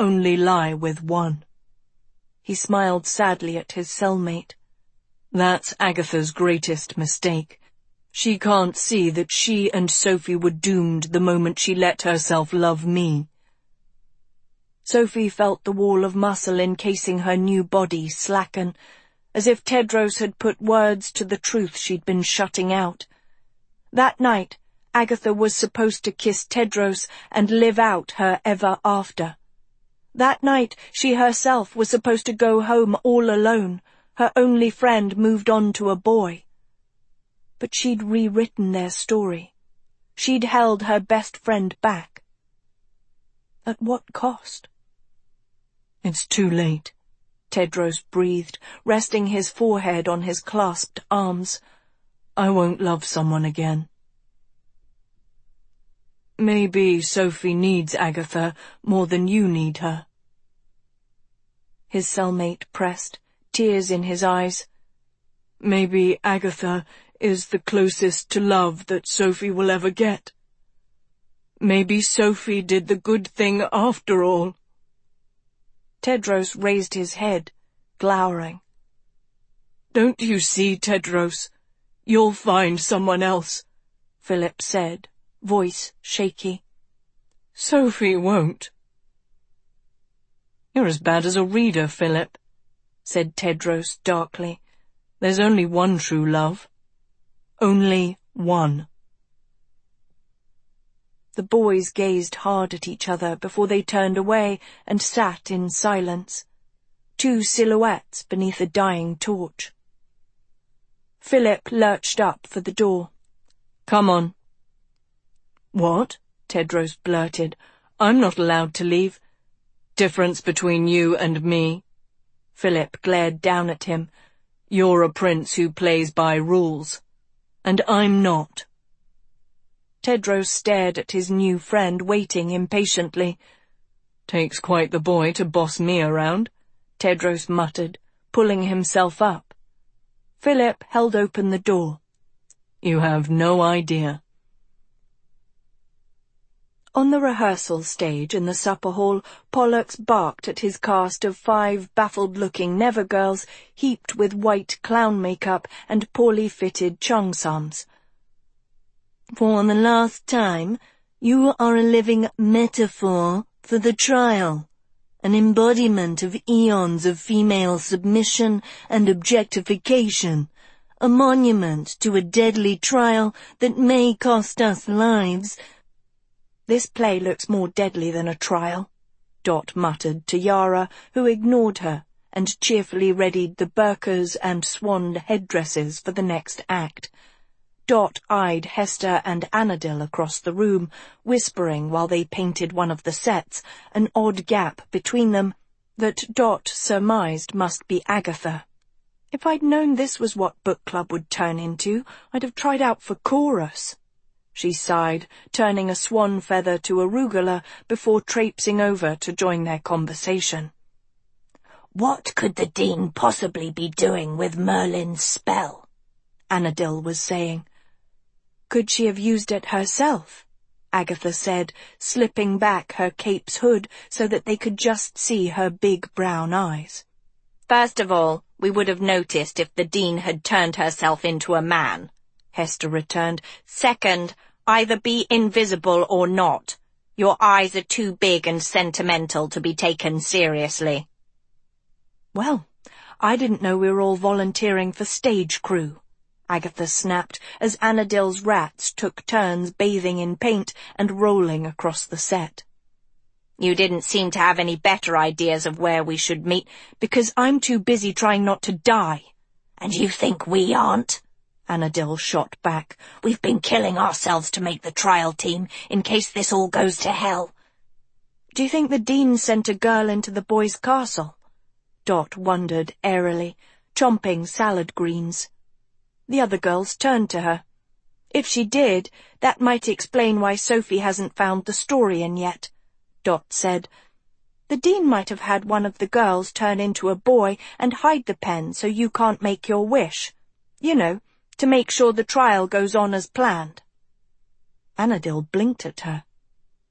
only lie with one." He smiled sadly at his cellmate. "That's Agatha's greatest mistake. She can't see that she and Sophie were doomed the moment she let herself love me." Sophie felt the wall of muscle encasing her new body slacken, as if Tedros had put words to the truth she'd been shutting out. That night, Agatha was supposed to kiss Tedros and live out her ever after. That night, she herself was supposed to go home all alone. Her only friend moved on to a boy. But she'd rewritten their story. She'd held her best friend back. At what cost? "It's too late," Tedros breathed, resting his forehead on his clasped arms. "I won't love someone again." "Maybe Sophie needs Agatha more than you need her." His cellmate pressed, tears in his eyes. "Maybe Agatha is the closest to love that Sophie will ever get. Maybe Sophie did the good thing after all." Tedros raised his head, glowering. "Don't you see, Tedros? You'll find someone else," Philip said, voice shaky. "Sophie won't." "You're as bad as a reader, Philip," said Tedros darkly. "There's only one true love. Only one." The boys gazed hard at each other before they turned away and sat in silence, two silhouettes beneath a dying torch. Philip lurched up for the door. "Come on." "What?" Tedros blurted. "I'm not allowed to leave." "Difference between you and me." Philip glared down at him. "You're a prince who plays by rules. And I'm not." Tedros stared at his new friend, waiting impatiently. "Takes quite the boy to boss me around," Tedros muttered, pulling himself up. Philip held open the door. "You have no idea." On the rehearsal stage in the supper hall, Pollux barked at his cast of 5 baffled-looking Never-girls heaped with white clown makeup and poorly fitted cheongsams. "For the last time, you are a living metaphor for the trial, an embodiment of eons of female submission and objectification, a monument to a deadly trial that may cost us lives." "This play looks more deadly than a trial," Dot muttered to Yara, who ignored her and cheerfully readied the burqas and swan headdresses for the next act. Dot eyed Hester and Anadil across the room, whispering while they painted one of the sets, an odd gap between them that Dot surmised must be Agatha. "If I'd known this was what book club would turn into, I'd have tried out for chorus," she sighed, turning a swan feather to arugula before traipsing over to join their conversation. "What could the Dean possibly be doing with Merlin's spell?" Anadil was saying. "Could she have used it herself?" Agatha said, slipping back her cape's hood so that they could just see her big brown eyes. "First of all, we would have noticed if the Dean had turned herself into a man," Hester returned. "Second, either be invisible or not. Your eyes are too big and sentimental to be taken seriously." "Well, I didn't know we were all volunteering for stage crew," Agatha snapped as Anadil's rats took turns bathing in paint and rolling across the set. "You didn't seem to have any better ideas of where we should meet." "Because I'm too busy trying not to die." "And you think we aren't?" Anadil shot back. "We've been killing ourselves to make the trial team in case this all goes to hell." "Do you think the Dean sent a girl into the boys' castle?" Dot wondered airily, chomping salad greens. The other girls turned to her. "If she did, that might explain why Sophie hasn't found the story in yet," Dot said. "The Dean might have had one of the girls turn into a boy and hide the pen so you can't make your wish. You know, to make sure the trial goes on as planned." Anadil blinked at her.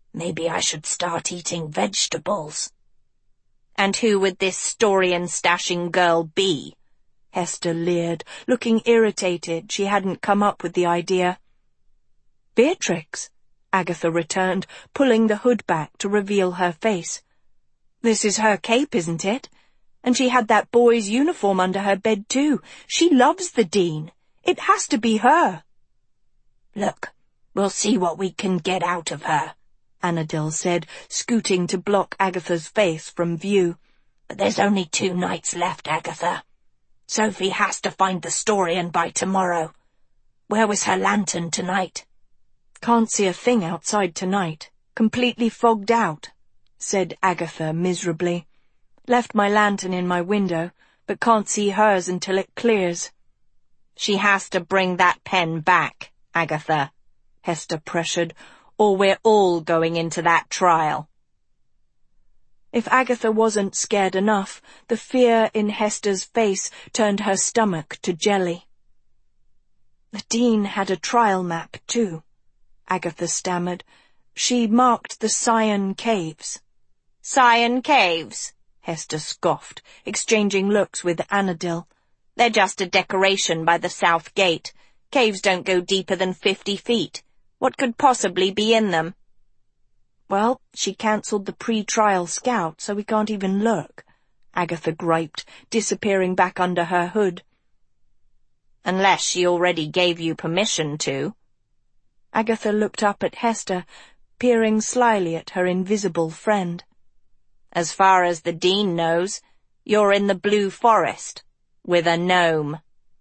Maybe I should start eating vegetables. And who would this story-and-stashing girl be? Hester leered, looking irritated she hadn't come up with the idea. Beatrix, Agatha returned, pulling the hood back to reveal her face. This is her cape, isn't it? And she had that boy's uniform under her bed too. She loves the Dean. It has to be her. Look, we'll see what we can get out of her, Annadel said, scooting to block Agatha's face from view. But there's only 2 nights left, Agatha. Sophie has to find the Storian by tomorrow. Where was her lantern tonight? Can't see a thing outside tonight. Completely fogged out, said Agatha miserably. Left my lantern in my window, but can't see hers until it clears. She has to bring that pen back, Agatha, Hester pressured, or we're all going into that trial. If Agatha wasn't scared enough, the fear in Hester's face turned her stomach to jelly. The Dean had a trial map, too, Agatha stammered. She marked the Scion Caves. Scion Caves? Hester scoffed, exchanging looks with Annadel. They're just a decoration by the south gate. Caves don't go deeper than 50 feet. What could possibly be in them? Well, she cancelled the pre-trial scout, so we can't even look, Agatha griped, disappearing back under her hood. Unless she already gave you permission to. Agatha looked up at Hester, peering slyly at her invisible friend. As far as the Dean knows, you're in the Blue Forest, with a gnome.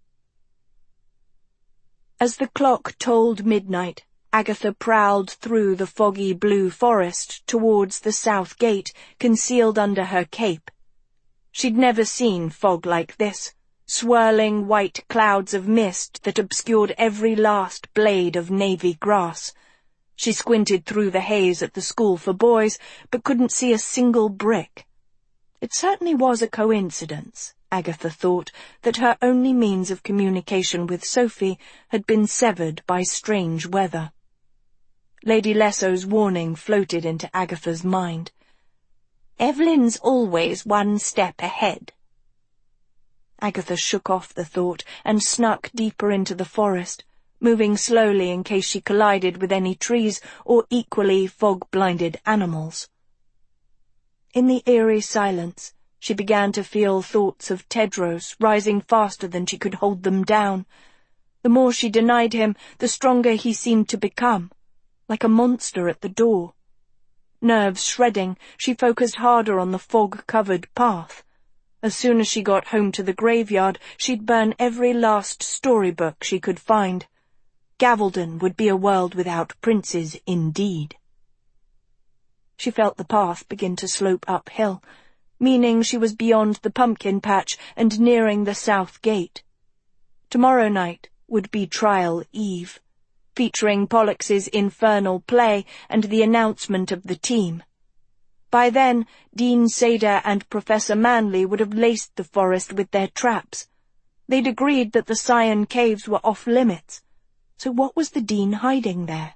As the clock tolled midnight, Agatha prowled through the foggy blue forest towards the south gate, concealed under her cape. She'd never seen fog like this, swirling white clouds of mist that obscured every last blade of navy grass. She squinted through the haze at the school for boys, but couldn't see a single brick. It certainly was a coincidence, Agatha thought, that her only means of communication with Sophie had been severed by strange weather. Lady Lesso's warning floated into Agatha's mind. Evelyn's always 1 step ahead. Agatha shook off the thought and snuck deeper into the forest, moving slowly in case she collided with any trees or equally fog-blinded animals. In the eerie silence, she began to feel thoughts of Tedros rising faster than she could hold them down. The more she denied him, the stronger he seemed to become, like a monster at the door. Nerves shredding, she focused harder on the fog-covered path. As soon as she got home to the graveyard, she'd burn every last storybook she could find. Gavaldon would be a world without princes indeed. She felt the path begin to slope uphill, meaning she was beyond the pumpkin patch and nearing the south gate. Tomorrow night would be trial eve, featuring Pollux's infernal play and the announcement of the team. By then, Dean Sader and Professor Manley would have laced the forest with their traps. They'd agreed that the Scion Caves were off-limits, so what was the Dean hiding there?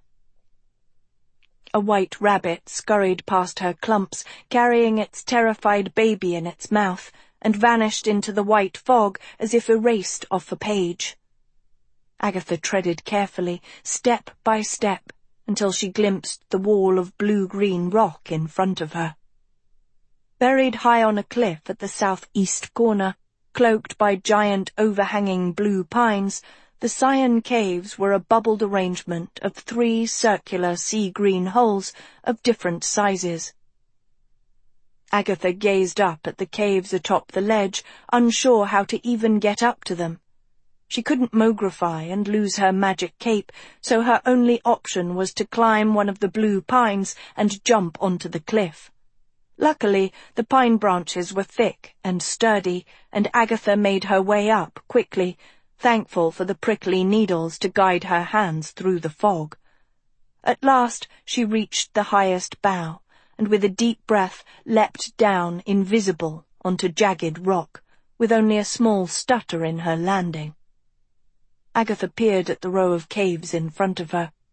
A white rabbit scurried past her clumps, carrying its terrified baby in its mouth, and vanished into the white fog as if erased off a page. Agatha treaded carefully, step by step, until she glimpsed the wall of blue-green rock in front of her. Buried high on a cliff at the southeast corner, cloaked by giant overhanging blue pines, the Scion Caves were a bubbled arrangement of 3 circular sea-green holes of different sizes. Agatha gazed up at the caves atop the ledge, unsure how to even get up to them. She couldn't mogrify and lose her magic cape, so her only option was to climb one of the blue pines and jump onto the cliff. Luckily, the pine branches were thick and sturdy, and Agatha made her way up quickly, thankful for the prickly needles to guide her hands through the fog. At last she reached the highest bough, and with a deep breath leapt down invisible onto jagged rock, with only a small stutter in her landing. Agatha peered at the row of caves in front of her.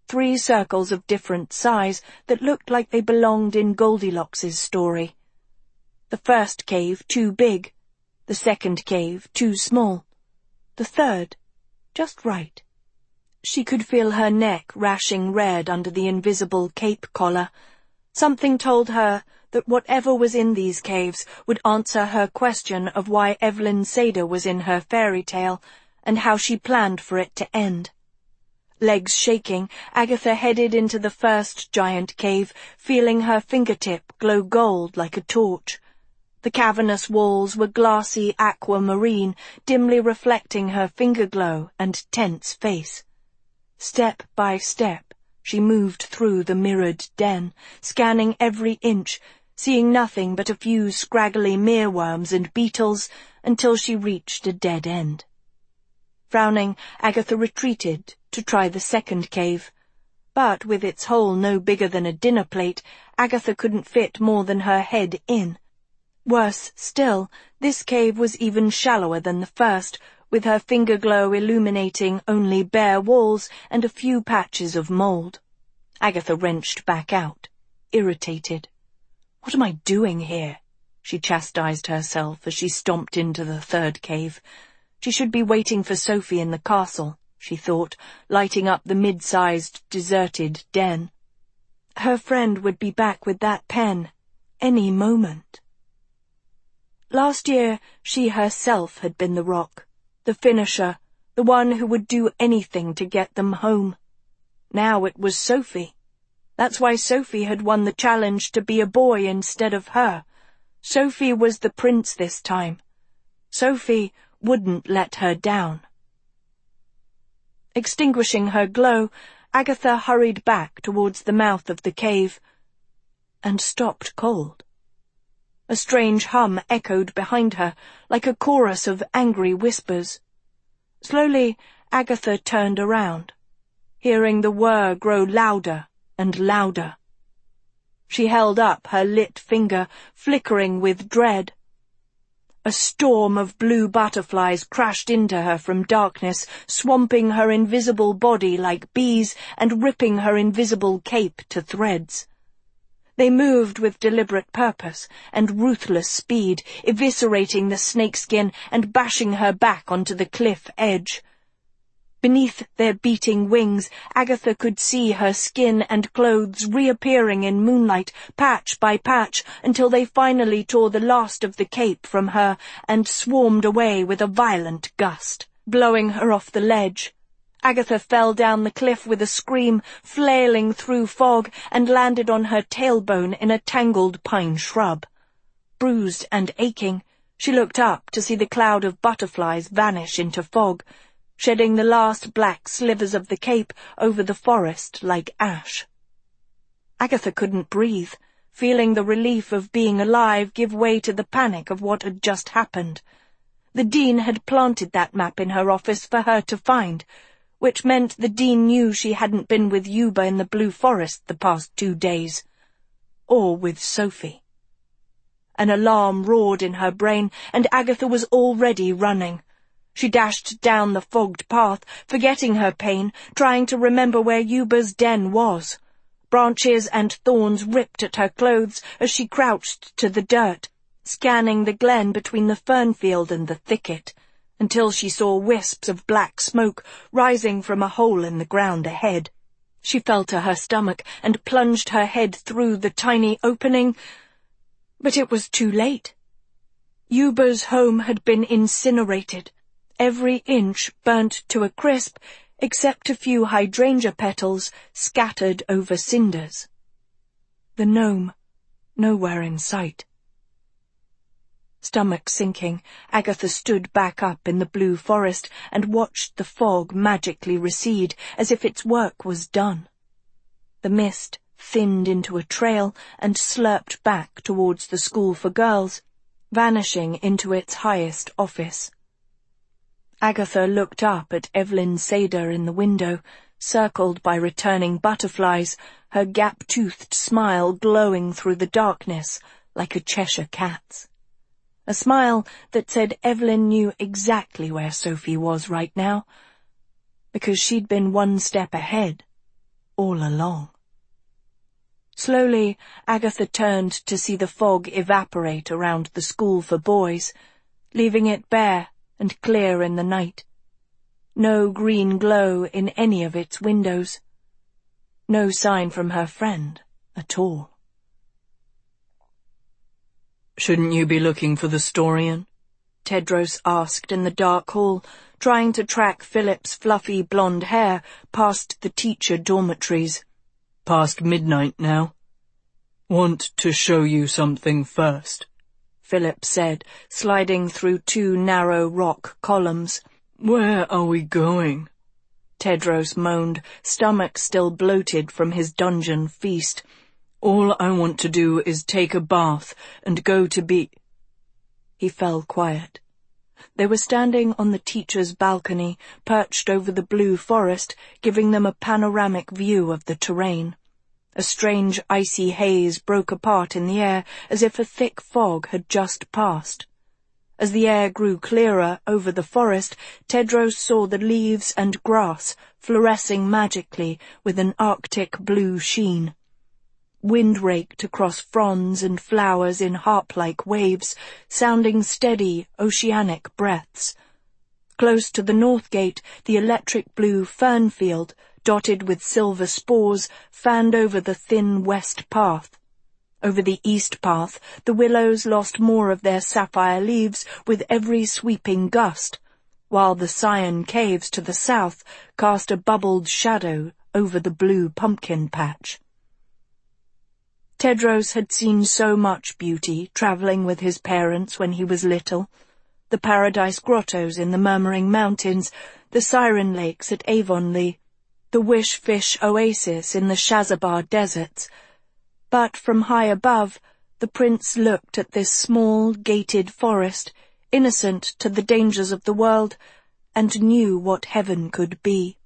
3 circles of different size that looked like they belonged in Goldilocks's story. The first cave too big, the second cave too small, the third just right. She could feel her neck rashing red under the invisible cape collar. Something told her that whatever was in these caves would answer her question of why Evelyn Sader was in her fairy tale, and how she planned for it to end. Legs shaking, Agatha headed into the first giant cave, feeling her fingertip glow gold like a torch. The cavernous walls were glassy aquamarine, dimly reflecting her finger glow and tense face. Step by step, she moved through the mirrored den, scanning every inch, seeing nothing but a few scraggly mealworms and beetles, until she reached a dead end. Frowning, Agatha retreated to try the second cave. But with its hole no bigger than a dinner plate, Agatha couldn't fit more than her head in. Worse still, this cave was even shallower than the first, with her finger glow illuminating only bare walls and a few patches of mould. Agatha wrenched back out, irritated. "What am I doing here?" she chastised herself as she stomped into the third cave. She should be waiting for Sophie in the castle, she thought, lighting up the mid-sized, deserted den. Her friend would be back with that pen any moment. Last year, she herself had been the rock, the finisher, the one who would do anything to get them home. Now it was Sophie. That's why Sophie had won the challenge to be a boy instead of her. Sophie was the prince this time. Sophie wouldn't let her down. Extinguishing her glow, Agatha hurried back towards the mouth of the cave, and stopped cold. A strange hum echoed behind her, like a chorus of angry whispers. Slowly, Agatha turned around, hearing the whir grow louder and louder. She held up her lit finger, flickering with dread. A storm of blue butterflies crashed into her from darkness, swamping her invisible body like bees and ripping her invisible cape to threads. They moved with deliberate purpose and ruthless speed, eviscerating the snakeskin and bashing her back onto the cliff edge. Beneath their beating wings, Agatha could see her skin and clothes reappearing in moonlight, patch by patch, until they finally tore the last of the cape from her and swarmed away with a violent gust, blowing her off the ledge. Agatha fell down the cliff with a scream, flailing through fog, and landed on her tailbone in a tangled pine shrub. Bruised and aching, she looked up to see the cloud of butterflies vanish into fog, shedding the last black slivers of the cape over the forest like ash. Agatha couldn't breathe, feeling the relief of being alive give way to the panic of what had just happened. The Dean had planted that map in her office for her to find, which meant the Dean knew she hadn't been with Yuba in the Blue Forest the past 2 days. Or with Sophie. An alarm roared in her brain, and Agatha was already running. She dashed down the fogged path, forgetting her pain, trying to remember where Yuba's den was. Branches and thorns ripped at her clothes as she crouched to the dirt, scanning the glen between the fernfield and the thicket, until she saw wisps of black smoke rising from a hole in the ground ahead. She fell to her stomach and plunged her head through the tiny opening, but it was too late. Yuba's home had been incinerated, every inch burnt to a crisp, except a few hydrangea petals scattered over cinders. The gnome, nowhere in sight. Stomach sinking, Agatha stood back up in the Blue Forest and watched the fog magically recede, as if its work was done. The mist thinned into a trail and slurped back towards the school for girls, vanishing into its highest office. Agatha looked up at Evelyn Sader in the window, circled by returning butterflies, her gap-toothed smile glowing through the darkness like a Cheshire cat's. A smile that said Evelyn knew exactly where Sophie was right now, because she'd been 1 step ahead, all along. Slowly, Agatha turned to see the fog evaporate around the school for boys, leaving it bare and clear in the night. No green glow in any of its windows. No sign from her friend at all. "Shouldn't you be looking for the Storian?" Tedros asked in the dark hall, trying to track Philip's fluffy blonde hair past the teacher dormitories. "Past midnight now. Want to show you something first," Philip said, sliding through 2 narrow rock columns. "Where are we going?" Tedros moaned, stomach still bloated from his dungeon feast. "All I want to do is take a bath and go to be—" He fell quiet. They were standing on the teacher's balcony, perched over the blue forest, giving them a panoramic view of the terrain. A strange icy haze broke apart in the air, as if a thick fog had just passed. As the air grew clearer over the forest, Tedros saw the leaves and grass fluorescing magically with an arctic blue sheen. Wind raked across fronds and flowers in harp-like waves, sounding steady, oceanic breaths. Close to the north gate, the electric blue fern field, dotted with silver spores, fanned over the thin west path. Over the east path, the willows lost more of their sapphire leaves with every sweeping gust, while the Scion caves to the south cast a bubbled shadow over the blue pumpkin patch. Tedros had seen so much beauty travelling with his parents when he was little. The paradise grottos in the Murmuring Mountains, the siren lakes at Avonlea, the wish-fish oasis in the Shazabah deserts. But from high above, the prince looked at this small, gated forest, innocent to the dangers of the world, and knew what heaven could be.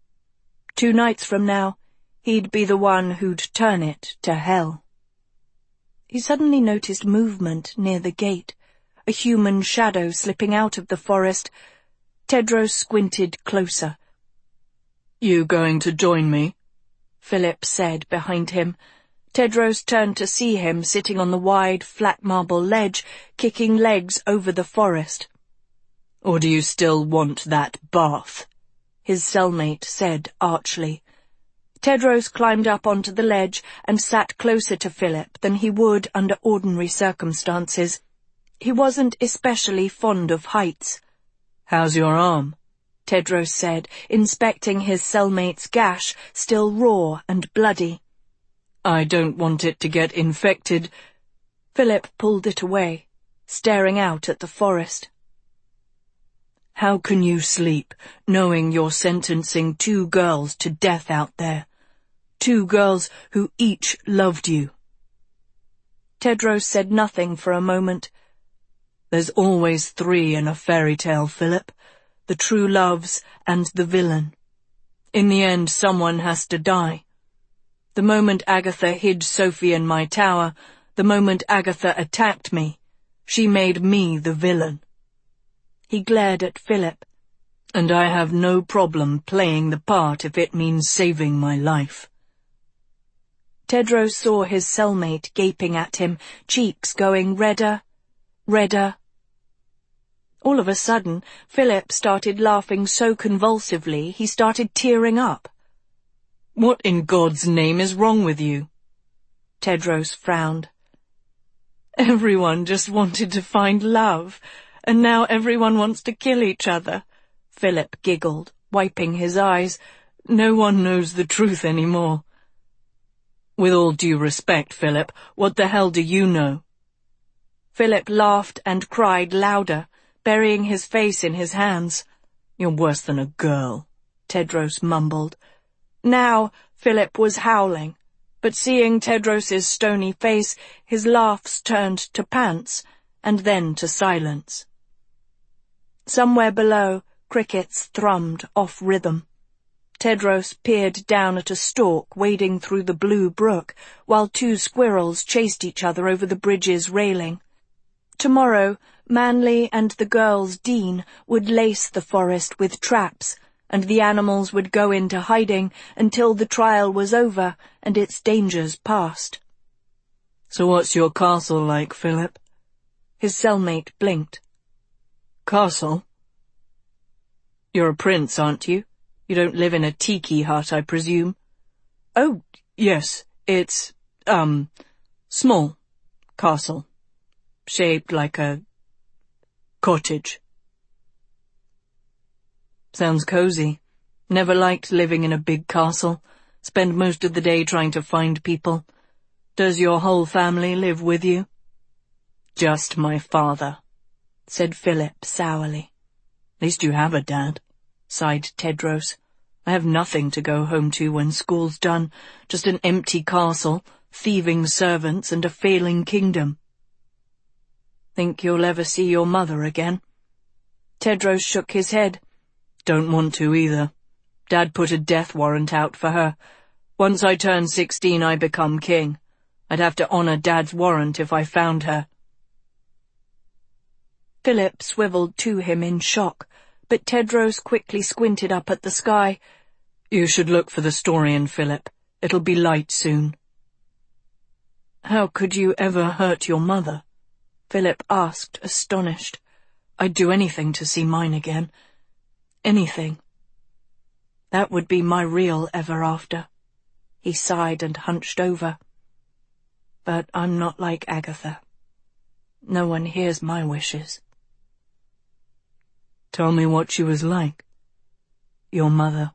2 nights from now, he'd be the one who'd turn it to hell. He suddenly noticed movement near the gate, a human shadow slipping out of the forest. Tedros squinted closer. "You going to join me?" Philip said behind him. Tedros turned to see him sitting on the wide, flat marble ledge, kicking legs over the forest. "Or do you still want that bath?" his cellmate said archly. Tedros climbed up onto the ledge and sat closer to Philip than he would under ordinary circumstances. He wasn't especially fond of heights. "How's your arm?" Tedros said, inspecting his cellmate's gash, still raw and bloody. "I don't want it to get infected." Philip pulled it away, staring out at the forest. "How can you sleep, knowing you're sentencing 2 girls to death out there? 2 girls who each loved you." Tedros said nothing for a moment. "There's always 3 in a fairy tale, Philip. The true loves and the villain. In the end, someone has to die. The moment Agatha hid Sophie in my tower, the moment Agatha attacked me, she made me the villain." He glared at Philip. "And I have no problem playing the part if it means saving my life." Tedros saw his cellmate gaping at him, cheeks going redder, redder. All of a sudden, Philip started laughing so convulsively he started tearing up. "What in God's name is wrong with you?" Tedros frowned. "Everyone just wanted to find love, and now everyone wants to kill each other," Philip giggled, wiping his eyes. "No one knows the truth anymore." "With all due respect, Philip, what the hell do you know?" Philip laughed and cried louder, burying his face in his hands. "You're worse than a girl," Tedros mumbled. Now Philip was howling, but seeing Tedros's stony face, his laughs turned to pants, and then to silence. Somewhere below, crickets thrummed off rhythm. Tedros peered down at a stork wading through the blue brook, while 2 squirrels chased each other over the bridge's railing. Tomorrow, Manly and the girl's dean would lace the forest with traps, and the animals would go into hiding until the trial was over and its dangers past. "So what's your castle like, Philip?" His cellmate blinked. "Castle? You're a prince, aren't you? You don't live in a tiki hut, I presume?" "Oh, yes, it's, small castle, shaped like a cottage." "Sounds cozy. Never liked living in a big castle. Spend most of the day trying to find people. Does your whole family live with you?" "Just my father," said Philip sourly. "At least you have a dad," sighed Tedros. "I have nothing to go home to when school's done, just an empty castle, thieving servants, and a failing kingdom." "Think you'll ever see your mother again?" Tedros shook his head. "Don't want to either. Dad put a death warrant out for her. Once I turn 16, I become king. I'd have to honor Dad's warrant if I found her." Philip swiveled to him in shock, but Tedros quickly squinted up at the sky. "You should look for the Storian, Philip. It'll be light soon." "How could you ever hurt your mother?" Philip asked, astonished. "I'd do anything to see mine again. Anything. That would be my real ever after." He sighed and hunched over. "But I'm not like Agatha. No one hears my wishes." "Tell me what she was like, your mother."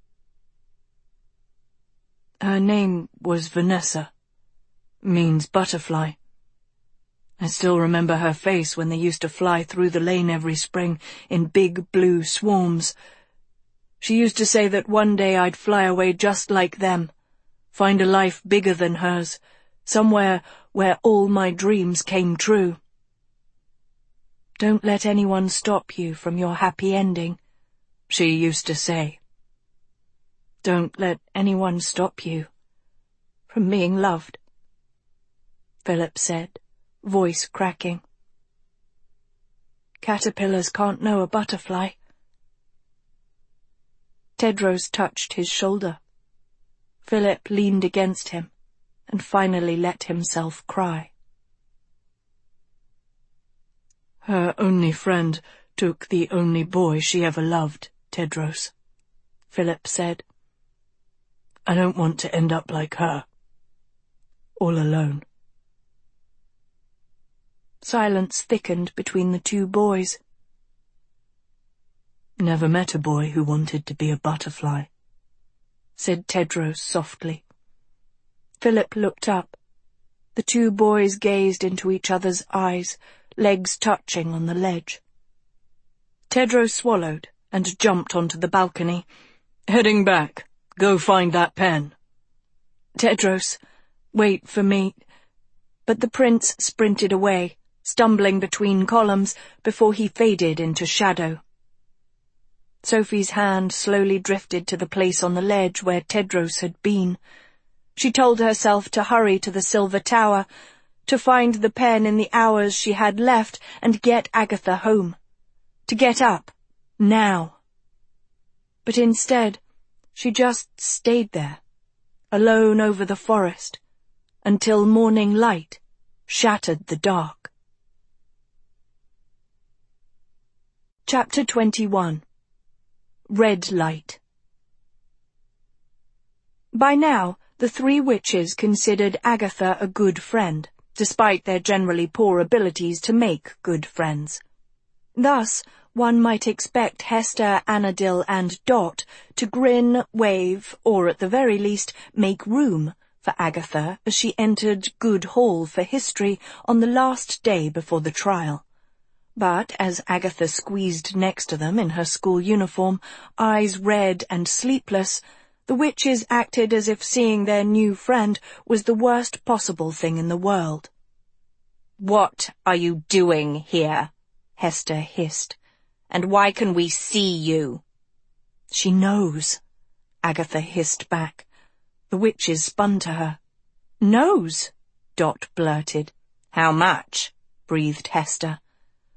"Her name was Vanessa. Means butterfly. I still remember her face when they used to fly through the lane every spring in big blue swarms. She used to say that one day I'd fly away just like them, find a life bigger than hers, somewhere where all my dreams came true. Don't let anyone stop you from your happy ending, she used to say. Don't let anyone stop you from being loved, Philip said, voice cracking. Caterpillars can't know a butterfly. Tedros touched his shoulder. Philip leaned against him and finally let himself cry. Her only friend took the only boy she ever loved, Tedros, Philip said. I don't want to end up like her, all alone. Silence thickened between the two boys. Never met a boy who wanted to be a butterfly, said Tedros softly. Philip looked up. The two boys gazed into each other's eyes, legs touching on the ledge. Tedros swallowed and jumped onto the balcony. Heading back. Go find that pen. Tedros, wait for me. But the prince sprinted away, stumbling between columns before he faded into shadow. Sophie's hand slowly drifted to the place on the ledge where Tedros had been. She told herself to hurry to the Silver Tower, to find the pen in the hours she had left and get Agatha home. To get up, now. But instead, she just stayed there, alone over the forest, until morning light shattered the dark. Chapter 21. Red Light. By now, the three witches considered Agatha a good friend, despite their generally poor abilities to make good friends. Thus, one might expect Hester, Anadil, and Dot to grin, wave, or at the very least make room for Agatha as she entered Good Hall for history on the last day before the trial. But as Agatha squeezed next to them in her school uniform, eyes red and sleepless, the witches acted as if seeing their new friend was the worst possible thing in the world. "What are you doing here?" Hester hissed. "And why can we see you?" She knows, Agatha hissed back. The witches spun to her. Knows, Dot blurted. How much? Breathed Hester.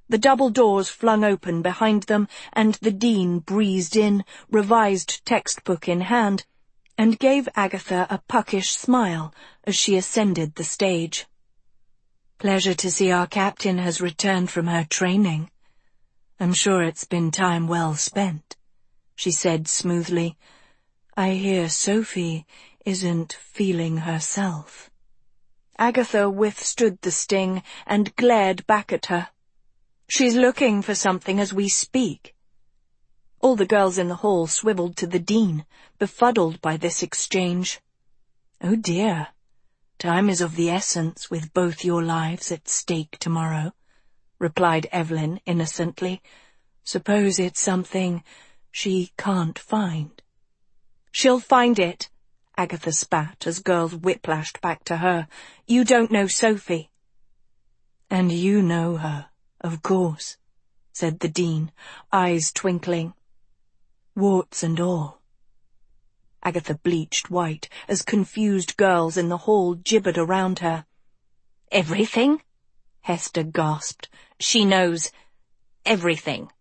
The double doors flung open behind them, and the dean breezed in, revised textbook in hand, and gave Agatha a puckish smile as she ascended the stage. "Pleasure to see our captain has returned from her training. I'm sure it's been time well spent," she said smoothly. "I hear Sophie isn't feeling herself." Agatha withstood the sting and glared back at her. "She's looking for something as we speak." All the girls in the hall swiveled to the dean, befuddled by this exchange. "Oh dear, time is of the essence with both your lives at stake tomorrow," replied Evelyn innocently. "Suppose it's something she can't find." "She'll find it," Agatha spat as girls whiplashed back to her. "You don't know Sophie." "And you know her, of course," said the dean, eyes twinkling. "Warts and all." Agatha bleached white as confused girls in the hall gibbered around her. "Everything?" Hester gasped. "She knows everything."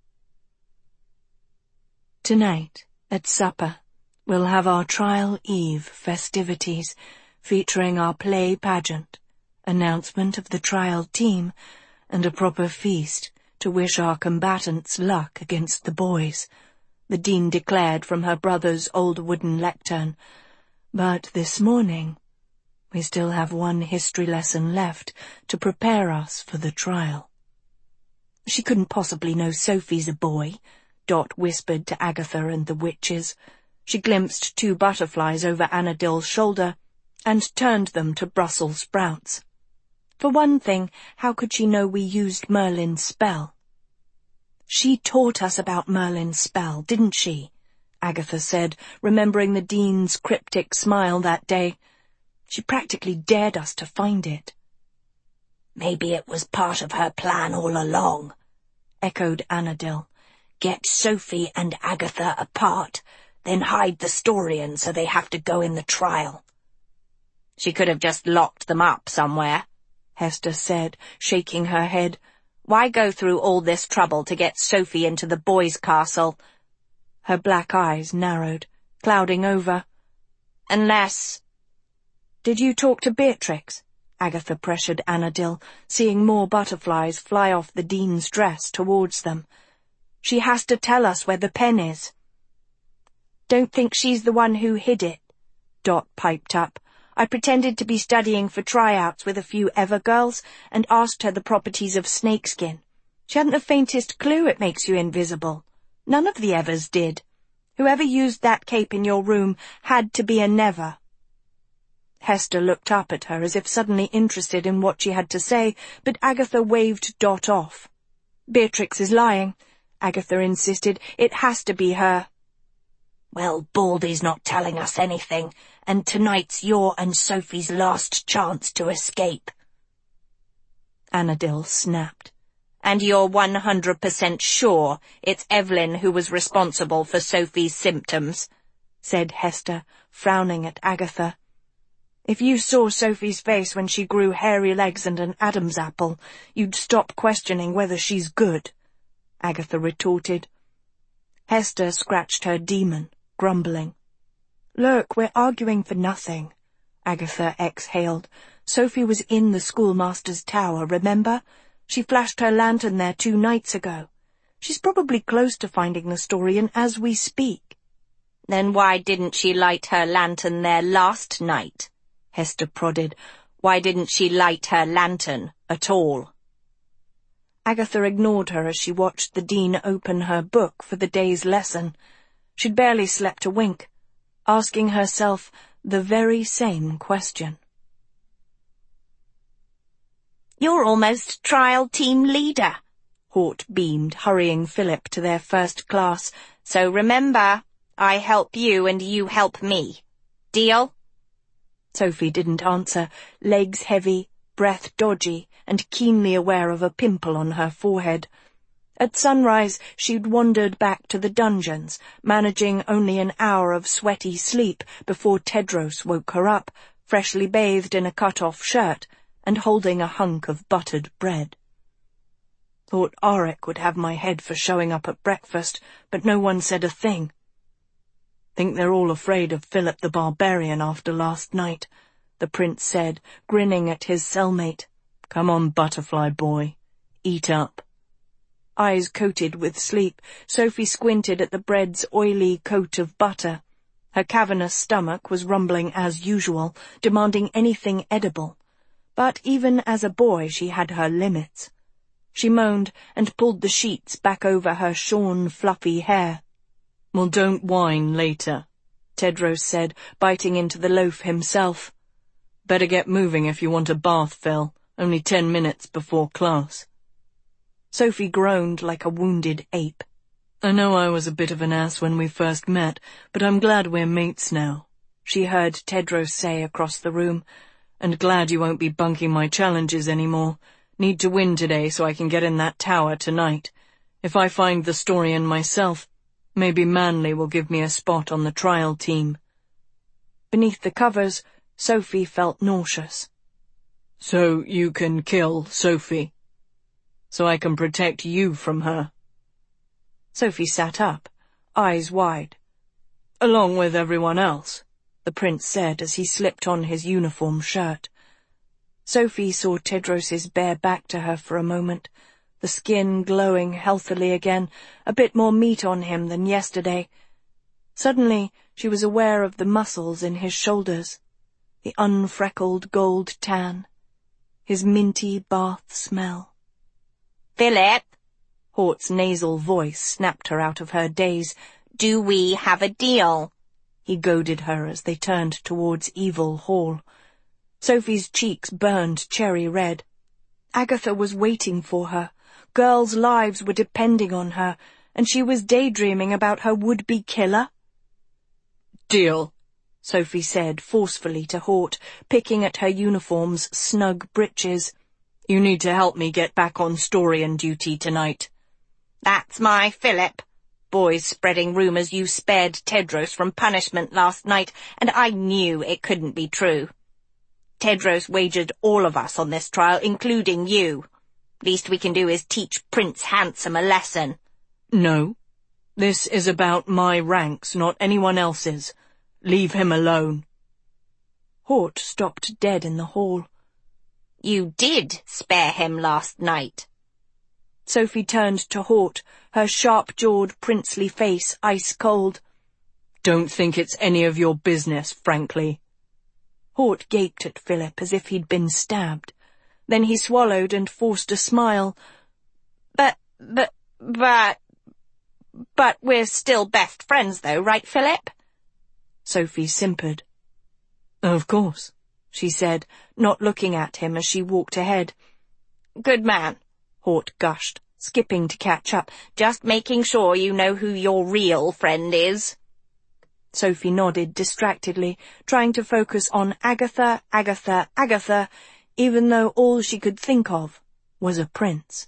"Tonight, at supper, we'll have our trial eve festivities, featuring our play pageant, announcement of the trial team, and a proper feast to wish our combatants luck against the boys," the dean declared from her brother's old wooden lectern. "But this morning, we still have one history lesson left to prepare us for the trial." "She couldn't possibly know Sophie's a boy," Dot whispered to Agatha and the witches. She glimpsed 2 butterflies over Annadille's shoulder and turned them to Brussels sprouts. "For one thing, how could she know we used Merlin's spell?" "She taught us about Merlin's spell, didn't she?" Agatha said, remembering the dean's cryptic smile that day. "She practically dared us to find it." "Maybe it was part of her plan all along," echoed Annadille. "Get Sophie and Agatha apart, then hide the Storian so they have to go in the trial." "She could have just locked them up somewhere," Hester said, shaking her head. "Why go through all this trouble to get Sophie into the boys' castle?" Her black eyes narrowed, clouding over. "Unless—" "Did you talk to Beatrix?" Agatha pressured Annadille, seeing more butterflies fly off the dean's dress towards them. "She has to tell us where the pen is." "Don't think she's the one who hid it," Dot piped up. "I pretended to be studying for tryouts with a few Ever girls and asked her the properties of snakeskin. She hadn't the faintest clue it makes you invisible. None of the Evers did. Whoever used that cape in your room had to be a Never." Hester looked up at her as if suddenly interested in what she had to say, but Agatha waved Dot off. "Beatrix is lying," Agatha insisted. "It has to be her." "Well, Baldy's not telling us anything, and tonight's your and Sophie's last chance to escape." Annadille snapped. "And you're 100% sure it's Evelyn who was responsible for Sophie's symptoms?" said Hester, frowning at Agatha. "If you saw Sophie's face when she grew hairy legs and an Adam's apple, you'd stop questioning whether she's good," Agatha retorted. Hester scratched her demon, grumbling. "Look, we're arguing for nothing," Agatha exhaled. "Sophie was in the schoolmaster's tower, remember? She flashed her lantern there 2 nights ago. She's probably close to finding the Storian as we speak." "Then why didn't she light her lantern there last night?" Hester prodded. "Why didn't she light her lantern at all?" Agatha ignored her as she watched the dean open her book for the day's lesson. She'd barely slept a wink, asking herself the very same question. "You're almost trial team leader," Hort beamed, hurrying Philip to their first class. "So remember, I help you and you help me. Deal?" Sophie didn't answer, legs heavy, breath dodgy, and keenly aware of a pimple on her forehead. At sunrise, she'd wandered back to the dungeons, managing only an hour of sweaty sleep before Tedros woke her up, freshly bathed in a cut-off shirt and holding a hunk of buttered bread. Thought Auric would have my head for showing up at breakfast, but no one said a thing. Think they're all afraid of Philip the Barbarian after last night, the prince said, grinning at his cellmate. Come on, butterfly boy. Eat up. Eyes coated with sleep, Sophie squinted at the bread's oily coat of butter. Her cavernous stomach was rumbling as usual, demanding anything edible. But even as a boy she had her limits. She moaned and pulled the sheets back over her shorn, fluffy hair. Well, don't whine later, Tedros said, biting into the loaf himself. Better get moving if you want a bath, Phil. Only 10 minutes before class. Sophie groaned like a wounded ape. I know I was a bit of an ass when we first met, but I'm glad we're mates now, she heard Tedros say across the room. And glad you won't be bunking my challenges anymore. Need to win today so I can get in that tower tonight. If I find the Storian myself, maybe Manly will give me a spot on the trial team. Beneath the covers, Sophie felt nauseous. So you can kill Sophie? So I can protect you from her? Sophie sat up, eyes wide. Along with everyone else, the prince said as he slipped on his uniform shirt. Sophie saw Tedros's bare back to her for a moment, the skin glowing healthily again, a bit more meat on him than yesterday. Suddenly she was aware of the muscles in his shoulders, the unfreckled gold tan, his minty bath smell. Philip, Hort's nasal voice snapped her out of her daze. Do we have a deal? He goaded her as they turned towards Evil Hall. Sophie's cheeks burned cherry red. Agatha was waiting for her. Girls' lives were depending on her, and she was daydreaming about her would-be killer. Deal, Sophie said forcefully to Hort, picking at her uniform's snug breeches. You need to help me get back on Storian duty tonight. That's my Philip. Boys spreading rumours you spared Tedros from punishment last night, and I knew it couldn't be true. Tedros wagered all of us on this trial, including you. Least we can do is teach Prince Handsome a lesson. No. This is about my ranks, not anyone else's. Leave him alone. Hort stopped dead in the hall. You did spare him last night. Sophie turned to Hort, her sharp-jawed, princely face ice-cold. Don't think it's any of your business, frankly. Hort gaped at Philip as if he'd been stabbed. Then he swallowed and forced a smile. But we're still best friends though, right, Philip? Sophie simpered. Of course, she said, not looking at him as she walked ahead. Good man, Hort gushed, skipping to catch up. Just making sure you know who your real friend is. Sophie nodded distractedly, trying to focus on Agatha, even though all she could think of was a prince.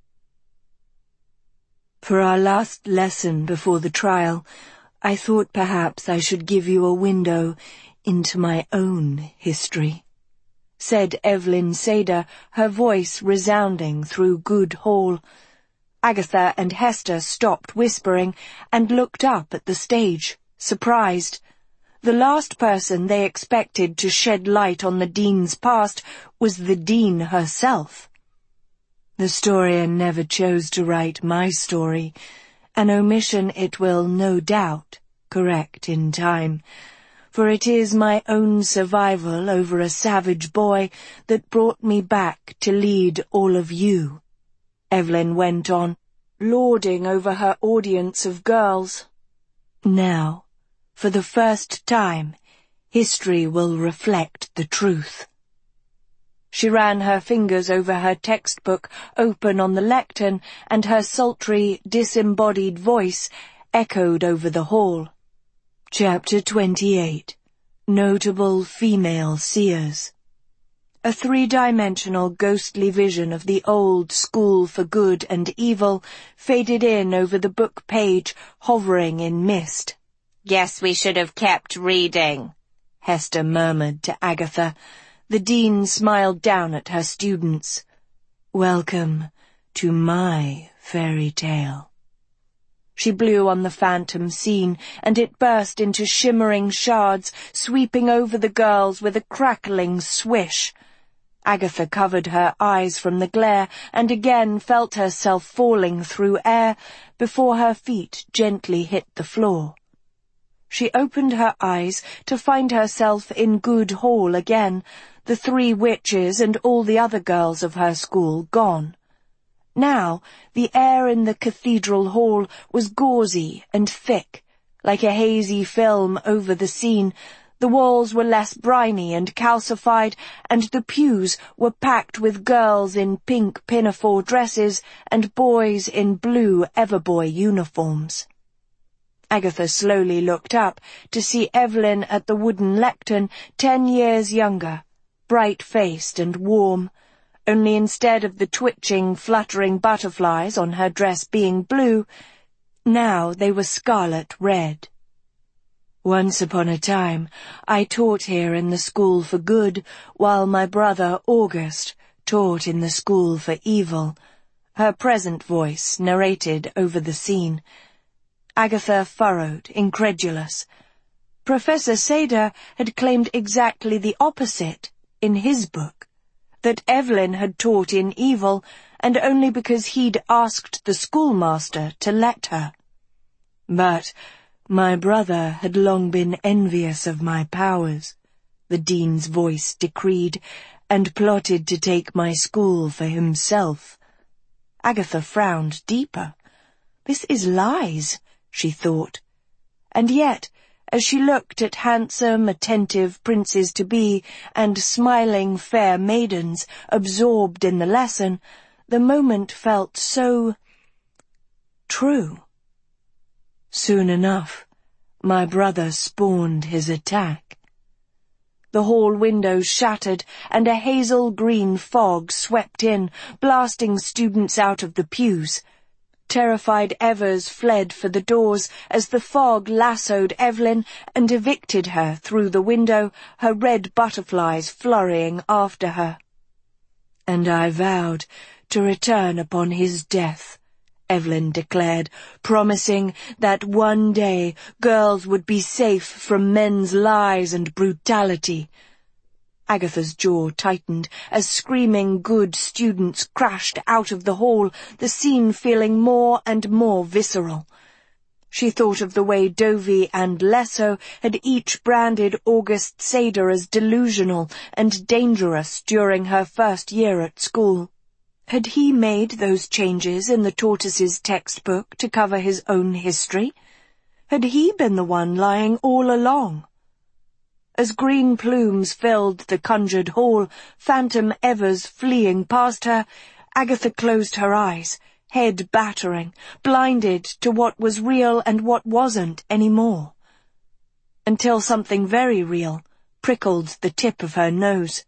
For our last lesson before the trial, I thought perhaps I should give you a window into my own history, said Evelyn Sader, her voice resounding through Good Hall. Agatha and Hester stopped whispering and looked up at the stage, surprised. The last person they expected to shed light on the Dean's past was the Dean herself. The Storian never chose to write my story, an omission it will no doubt correct in time, for it is my own survival over a savage boy that brought me back to lead all of you, Evelyn went on, lording over her audience of girls. Now, for the first time, history will reflect the truth. She ran her fingers over her textbook, open on the lectern, and her sultry, disembodied voice echoed over the hall. Chapter 28. Notable Female Seers. A three-dimensional ghostly vision of the old school for good and evil faded in over the book page, hovering in mist. Guess we should have kept reading, Hester murmured to Agatha. The Dean smiled down at her students. Welcome to my fairy tale." She blew on the phantom scene, and it burst into shimmering shards, sweeping over the girls with a crackling swish. Agatha covered her eyes from the glare, and again felt herself falling through air before her feet gently hit the floor. She opened her eyes to find herself in Good Hall again, the 3 witches and all the other girls of her school gone. Now, the air in the cathedral hall was gauzy and thick, like a hazy film over the scene. The walls were less briny and calcified, and the pews were packed with girls in pink pinafore dresses and boys in blue Everboy uniforms. Agatha slowly looked up to see Evelyn at the wooden lectern, 10 years younger, bright-faced and warm, only instead of the twitching, fluttering butterflies on her dress being blue, now they were scarlet red. "Once upon a time, I taught here in the School for Good, while my brother August taught in the School for Evil," her present voice narrated over the scene. Agatha furrowed, incredulous. Professor Seder had claimed exactly the opposite in his book, that Evelyn had taught in evil, and only because he'd asked the schoolmaster to let her. "But my brother had long been envious of my powers," the dean's voice decreed, "and plotted to take my school for himself." Agatha frowned deeper. "This is lies," she thought. And yet, as she looked at handsome, attentive princes-to-be and smiling fair maidens absorbed in the lesson, the moment felt so true. Soon enough, my brother spawned his attack. The hall windows shattered, and a hazel-green fog swept in, blasting students out of the pews. Terrified Evers fled for the doors as the fog lassoed Evelyn and evicted her through the window, her red butterflies flurrying after her. "And I vowed to return upon his death," Evelyn declared, promising that one day girls would be safe from men's lies and brutality. Agatha's jaw tightened as screaming good students crashed out of the hall, the scene feeling more and more visceral. She thought of the way Dovey and Lesso had each branded August Seder as delusional and dangerous during her first year at school. Had he made those changes in the tortoise's textbook to cover his own history? Had he been the one lying all along? As green plumes filled the conjured hall, Phantom Evers fleeing past her, Agatha closed her eyes, head battering, blinded to what was real and what wasn't anymore. Until something very real prickled the tip of her nose.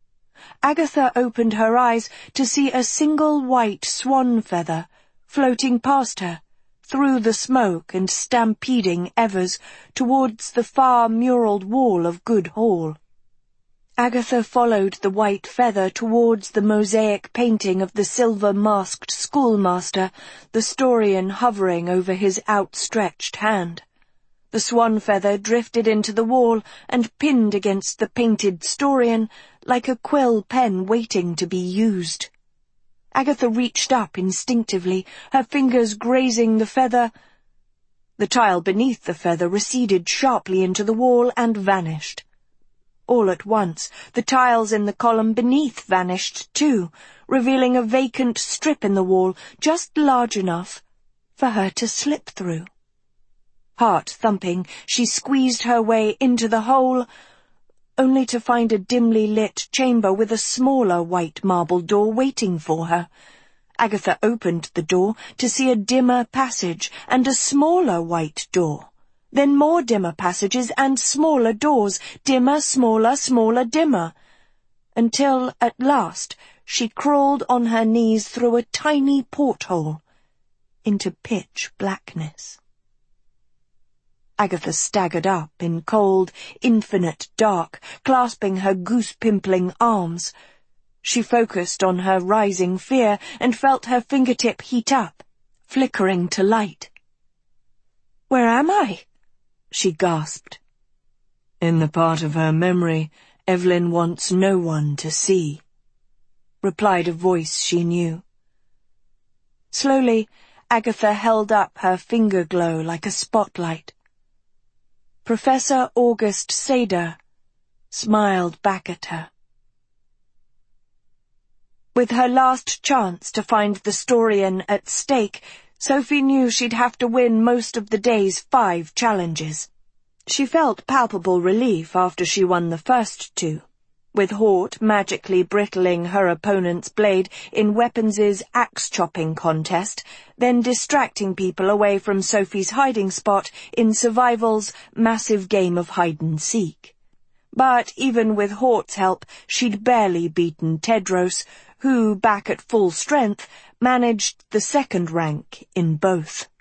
Agatha opened her eyes to see a single white swan feather floating past her, through the smoke and stampeding Evers towards the far muralled wall of Good Hall. Agatha followed the white feather towards the mosaic painting of the silver-masked schoolmaster, the Storian hovering over his outstretched hand. The swan feather drifted into the wall and pinned against the painted Storian like a quill pen waiting to be used. Agatha reached up instinctively, her fingers grazing the feather. The tile beneath the feather receded sharply into the wall and vanished. All at once, the tiles in the column beneath vanished too, revealing a vacant strip in the wall just large enough for her to slip through. Heart-thumping, she squeezed her way into the hole, only to find a dimly lit chamber with a smaller white marble door waiting for her. Agatha opened the door to see a dimmer passage and a smaller white door. Then more dimmer passages and smaller doors, dimmer, smaller, smaller, dimmer, until, at last, she crawled on her knees through a tiny porthole into pitch blackness. Agatha staggered up in cold, infinite dark, clasping her goose-pimpling arms. She focused on her rising fear and felt her fingertip heat up, flickering to light. "Where am I?" she gasped. "In the part of her memory Evelyn wants no one to see," replied a voice she knew. Slowly, Agatha held up her finger glow like a spotlight. Professor August Sader smiled back at her. With her last chance to find the Storian at stake, Sophie knew she'd have to win most of the day's 5 challenges. She felt palpable relief after she won the first 2, with Hort magically brittling her opponent's blade in Weapons' axe-chopping contest, then distracting people away from Sophie's hiding spot in Survival's massive game of hide-and-seek. But even with Hort's help, she'd barely beaten Tedros, who, back at full strength, managed the 2nd rank in both.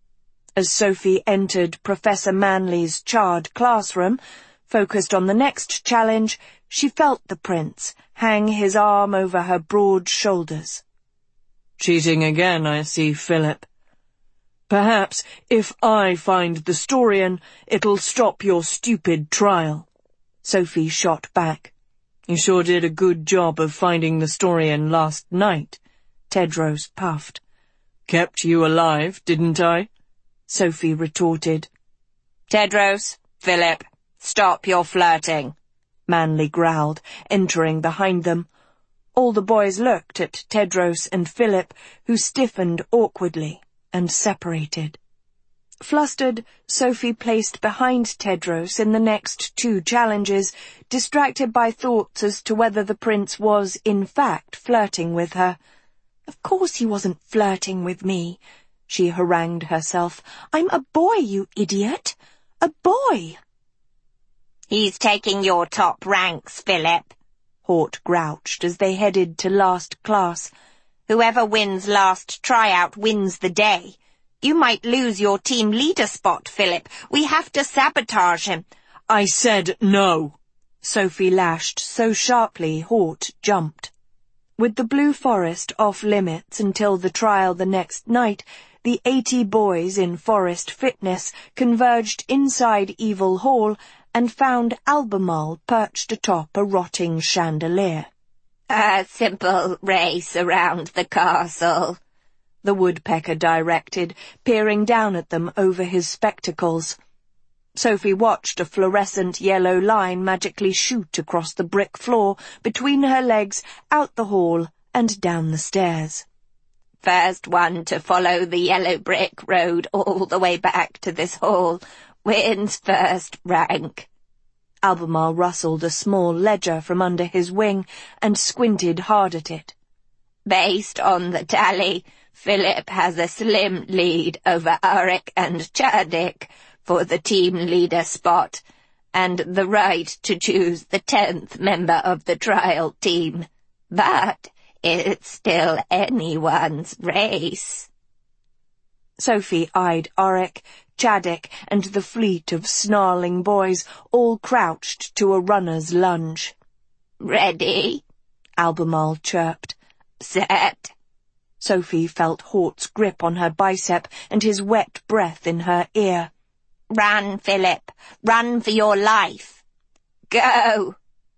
As Sophie entered Professor Manley's charred classroom, focused on the next challenge, she felt the prince hang his arm over her broad shoulders. "Cheating again, I see, Philip. Perhaps, if I find the Storian, it'll stop your stupid trial," Sophie shot back. "You sure did a good job of finding the Storian last night," Tedros puffed. "Kept you alive, didn't I?" Sophie retorted. "Tedros, Philip, stop your flirting," Manley growled, entering behind them. All the boys looked at Tedros and Philip, who stiffened awkwardly and separated. Flustered, Sophie placed behind Tedros in the next 2 challenges, distracted by thoughts as to whether the prince was, in fact, flirting with her. "Of course he wasn't flirting with me," she harangued herself. "I'm a boy, you idiot! A boy!" "He's taking your top ranks, Philip," Hort grouched as they headed to last class. "Whoever wins last tryout wins the day. You might lose your team leader spot, Philip. We have to sabotage him." "I said no," Sophie lashed so sharply Hort jumped. With the Blue Forest off limits until the trial the next night, the 80 boys in Forest Fitness converged inside Evil Hall and found Albemarle perched atop a rotting chandelier. "A simple race around the castle," the woodpecker directed, peering down at them over his spectacles. Sophie watched a fluorescent yellow line magically shoot across the brick floor, between her legs, out the hall, and down the stairs. "First one to follow the yellow brick road all the way back to this hall wins first rank." Albemarle rustled a small ledger from under his wing and squinted hard at it. "Based on the tally, Philip has a slim lead over Arik and Chaddick for the team leader spot, and the right to choose the 10th member of the trial team. But it's still anyone's race." Sophie eyed Arik, Chaddick, and the fleet of snarling boys, all crouched to a runner's lunge. "Ready?" Albemarle chirped. "Set." Sophie felt Hort's grip on her bicep and his wet breath in her ear. "Run, Philip. Run for your life. Go!"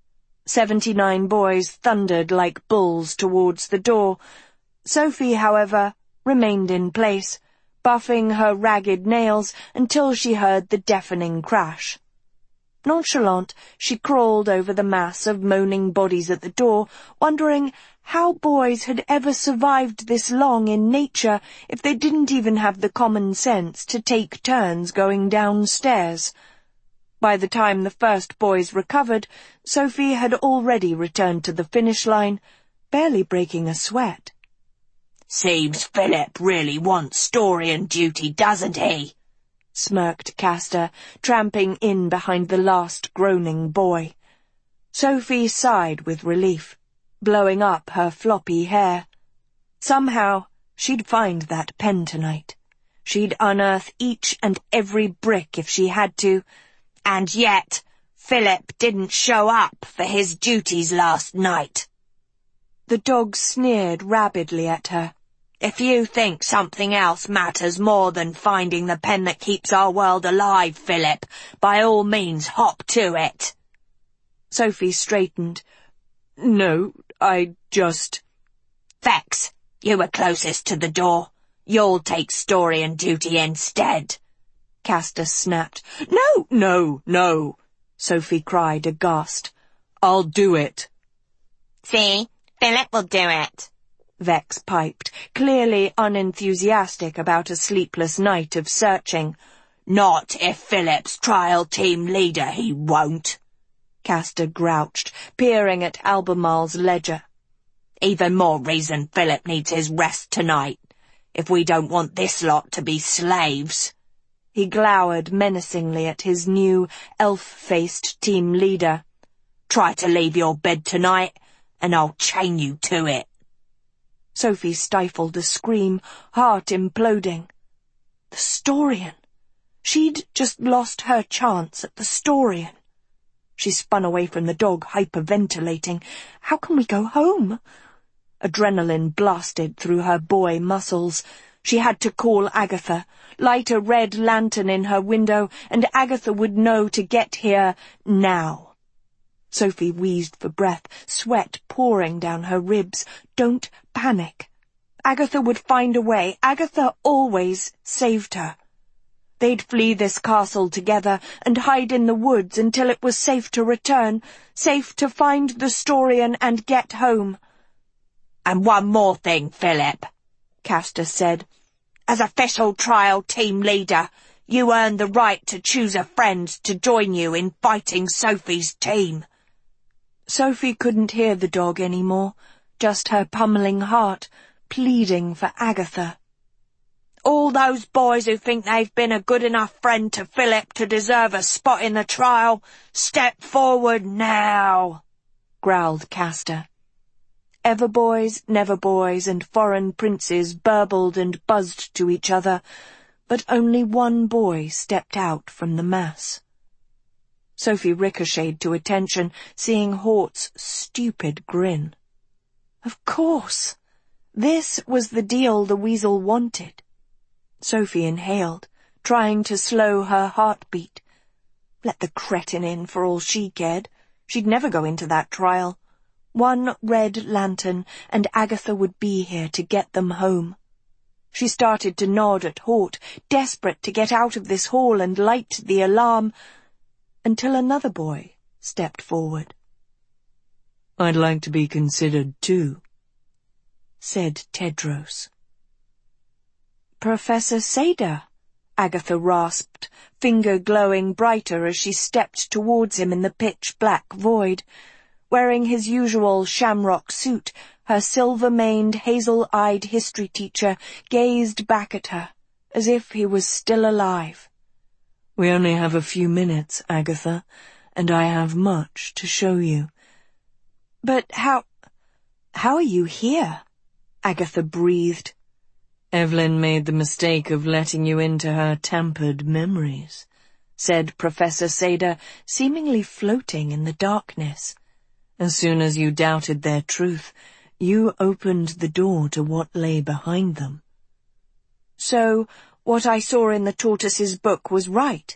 79 boys thundered like bulls towards the door. Sophie, however, remained in place, buffing her ragged nails until she heard the deafening crash. Nonchalant, she crawled over the mass of moaning bodies at the door, wondering how boys had ever survived this long in nature if they didn't even have the common sense to take turns going downstairs. By the time the first boys recovered, Sophie had already returned to the finish line, barely breaking a sweat. "Seems Philip really wants Storian duty, doesn't he?" smirked Castor, tramping in behind the last groaning boy. Sophie sighed with relief, blowing up her floppy hair. Somehow, she'd find that pen tonight. She'd unearth each and every brick if she had to. "And yet, Philip didn't show up for his duties last night." The dog sneered rabidly at her. If you think something else matters more than finding the pen that keeps our world alive, Philip, by all means hop to it. Sophie straightened. No, I just... Vex, you were closest to the door. You'll take story and duty instead. Castor snapped. No, Sophie cried aghast. I'll do it. See, Philip will do it. Vex piped, clearly unenthusiastic about a sleepless night of searching. Not if Philip's trial team leader, he won't. Castor grouched, peering at Albemarle's ledger. Even more reason Philip needs his rest tonight, if we don't want this lot to be slaves. He glowered menacingly at his new, elf-faced team leader. Try to leave your bed tonight, and I'll chain you to it. Sophie stifled a scream, heart imploding. The Storian! She'd just lost her chance at the Storian. She spun away from the dog, hyperventilating. How can we go home? Adrenaline blasted through her boy muscles. She had to call Agatha, light a red lantern in her window, and Agatha would know to get here now. Sophie wheezed for breath, sweat pouring down her ribs. Don't panic. Agatha would find a way. Agatha always saved her. They'd flee this castle together and hide in the woods until it was safe to return, safe to find the Storian and get home. And one more thing, Philip, Castor said. As official trial team leader, you earned the right to choose a friend to join you in fighting Sophie's team. Sophie couldn't hear the dog anymore, just her pummeling heart, pleading for Agatha. All those boys who think they've been a good enough friend to Philip to deserve a spot in the trial, step forward now, growled Castor. Ever boys, never boys, and foreign princes burbled and buzzed to each other, but only one boy stepped out from the mass. Sophie ricocheted to attention, seeing Hort's stupid grin. Of course! This was the deal the weasel wanted. Sophie inhaled, trying to slow her heartbeat. Let the cretin in for all she cared. She'd never go into that trial. One red lantern, and Agatha would be here to get them home. She started to nod at Hort, desperate to get out of this hall and light the alarm, until another boy stepped forward. I'd like to be considered too, said Tedros. Professor Seda, Agatha rasped, finger glowing brighter as she stepped towards him in the pitch-black void. Wearing his usual shamrock suit, her silver-maned, hazel-eyed history teacher gazed back at her, as if he was still alive. We only have a few minutes, Agatha, and I have much to show you. But how are you here? Agatha breathed. Evelyn made the mistake of letting you into her tampered memories, said Professor Seda, seemingly floating in the darkness. As soon as you doubted their truth, you opened the door to what lay behind them. So, what I saw in the tortoise's book was right?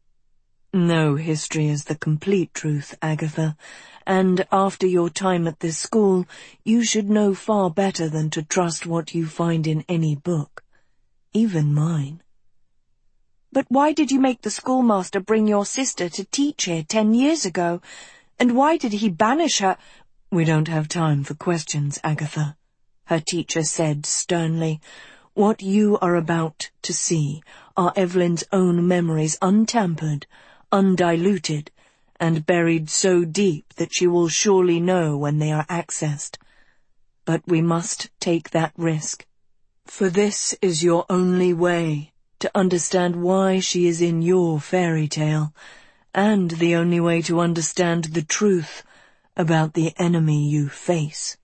No history is the complete truth, Agatha, and after your time at this school, you should know far better than to trust what you find in any book, even mine. But why did you make the schoolmaster bring your sister to teach here 10 years ago? And why did he banish her? We don't have time for questions, Agatha, her teacher said sternly. What you are about to see are Evelyn's own memories, untampered, undiluted, and buried so deep that she will surely know when they are accessed. But we must take that risk, for this is your only way to understand why she is in your fairy tale, and the only way to understand the truth about the enemy you face.